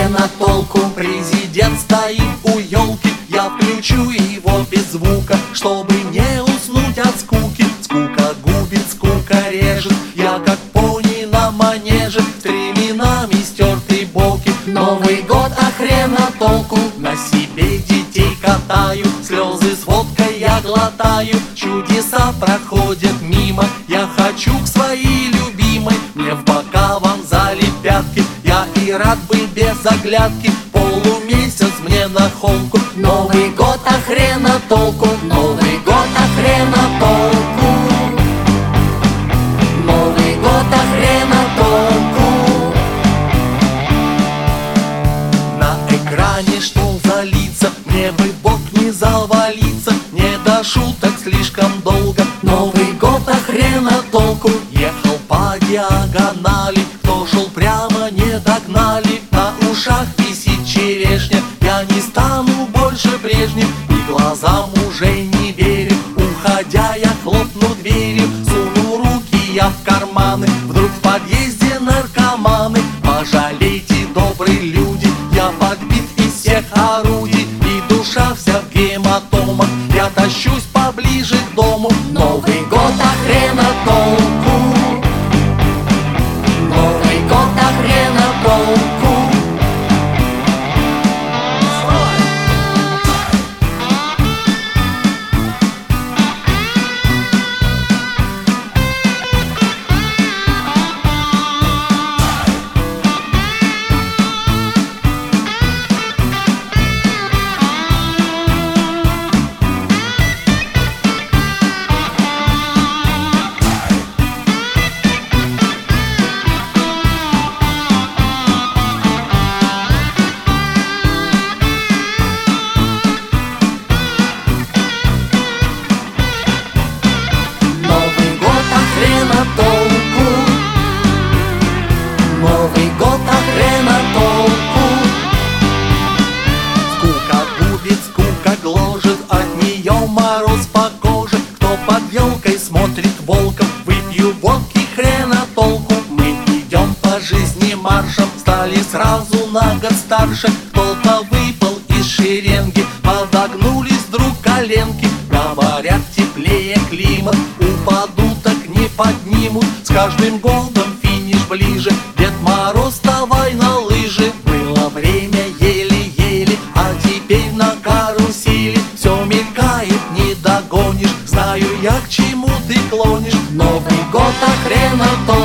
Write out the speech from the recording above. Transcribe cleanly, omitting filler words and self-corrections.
хрена толку. Президент стоит у елки, я включу его без звука, чтобы не уснуть от скуки. Скука губит, скука режет, я как пони на манеже, стременами стертые боки. Новый год, а хрена толку, на себе детей катаю, слезы с водкой я глотаю. Чудеса проходят мимо, я хочу к своей любимой, мне в бока вонзали пятки, я и рад бы без оглядки. Полумесяц мне на холку. Новый год, а хрена толку. Новый год, а хрена толку. Новый год, а хрена толку. На экране что за лица, мне бы бог не завалиться, не до шуток слишком долго. Новый год, а хрена толку. Ехал по диагонали, кто шел прямо, не догнали. На ушах висит черешня, я не стану больше прежним, и глазам уже не верю. Уходя я хлопну дверью, суну руки я в карманы, вдруг в подъезде наркоманы. Пожалейте, добрые люди, я подбит из всех орудий, и душа вся в гематомах, я тащусь поближе к дому. Новый год, а хрена толку. Новый год, а хрена толку. Толку. Новый год, а хрена толку. Скука губит, скука гложет, от нее мороз по коже. Кто под елкой смотрит волком, выпью водки, хрена толку. Мы идем по жизни маршем, стали сразу на год старше. Кто-то выпал из шеренги, подогнулись вдруг коленки. Говорят, теплее климат, упаду так не поднимут. С каждым годом финиш ближе, Дед Мороз, вставай на лыжи. Было время еле-еле, а теперь на карусели. Все мелькает, не догонишь, знаю я, к чему ты клонишь. Новый год, а хрена толку.